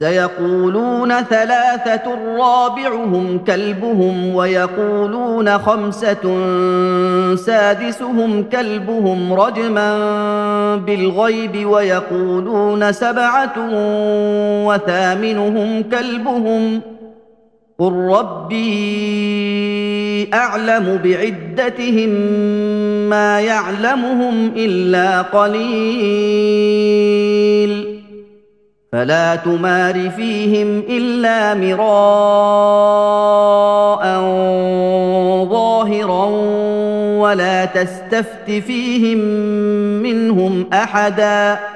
سيقولون ثلاثة رابعهم كلبهم ويقولون خمسة سادسهم كلبهم رجما بالغيب ويقولون سبعة وثامنهم كلبهم قل ربي أعلم بعدتهم ما يعلمهم إلا قليل فلا تمار فيهم إلا مراء ظاهرا ولا تستفت فيهم منهم أحدا